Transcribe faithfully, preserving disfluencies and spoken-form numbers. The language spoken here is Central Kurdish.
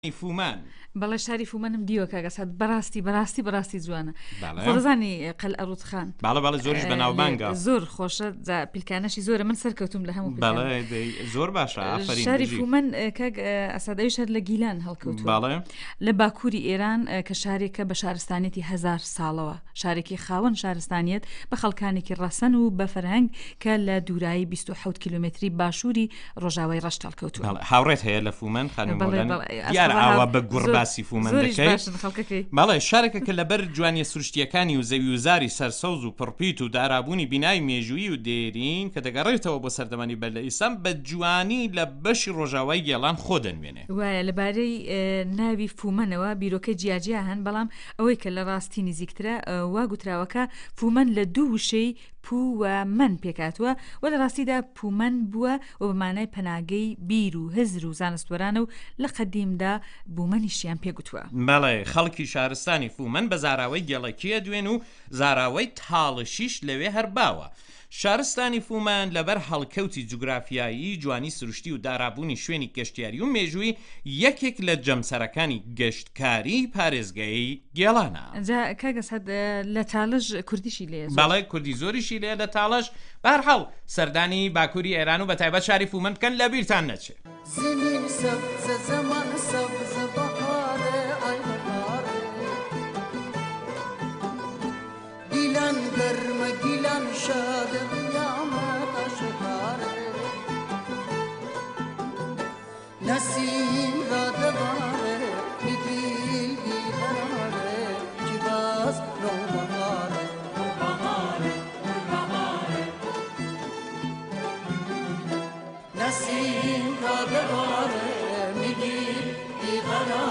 فومان بەڵێ شاری فومانم دیوە کاگەسات بەڕاستی بەڕاستی بەڕاستی جوانە خۆدەزانی قەل ئەڕوت خان باڵە باڵە زۆریش بەناوبانگە زۆر خۆشە پیلکانەشی زۆرە من سەرکەوتوم لە هەموو زۆر باشە شاری فومان کاک ئەسادەوی شار لە گیلان هەڵکەوتووە باڵێ لە باکووری ئێران کە شارێکە بە شارستانێتی هەزار ساڵەوە شارێکی خاوەن شارستانیت بە خەڵکانێکی ڕەسەن و بە فەرهەنگ کە لە دوورایی بیست و حەوت کیلومتری باشووری ڕۆژاوای ڕەشت هەڵکەوتووە هاوڕێت هەیە لە فومان خانم ئاوا بە گوڕباسی فومان دەکەیت بەڵێ شارێکە کە لەبەر جوانی سروشتیەکانی و زەوی وزاری سەرسەوز و پڕپیت و دارابوونی بینای مێژووی و دێرین کە دەگەڕێتەوە بۆ سەردەمانی بەر لە ئیسلام بە جوانی لە بەشی ڕۆژاوای گێڵان خۆ دەنوێنێ وایە لەبارەی ناوی فومەنەوە بیرۆکە جیاجیا هەن بەڵام ئەوەی کە لە ڕاستی نزیکترە وا گوتراوەکە فومەن لە دوو وشەی پو و من پێکاتوە و لە ڕاستیدا پومەن بووە و بەمانای پەناگەی بیر و هزر و زانستوەرانە و لە قەدیمدا بوومەنیشیان پێگوتووە. بەڵێ خەڵکی شارستانی فومەن بە زاراوەی گێڵەکیە دوێن و زاراوەی تاڵشیش لەوێ هەرباوە. شارستانی فومان لەبەر هەڵکەوتی جوگرافیایی جوانی سروشتی و دارابوونی شوێنی گەشتیاری و مێژووی یەکێک لە جەمسەرەکانی گەشتکاری پارێزگایی گێڵانە. جا کاگەسەد لە تاڵش کوردیشی لێ بەڵێ کوردی زۆریشی لێ لە تاڵش بەرحەڵ سەردانی باکووری ئێران و بە تایبەت شاری فومان بکەن لە بیرتان نەچێت. زمین سبز زمان سبز بهاره گیلان گرم گیلان شاد قیامت اشتاره نسیم را دواره میگیل بیهاره کی باز نو بهاره بهاره بهاره نسیم را دواره میگیل بیهاره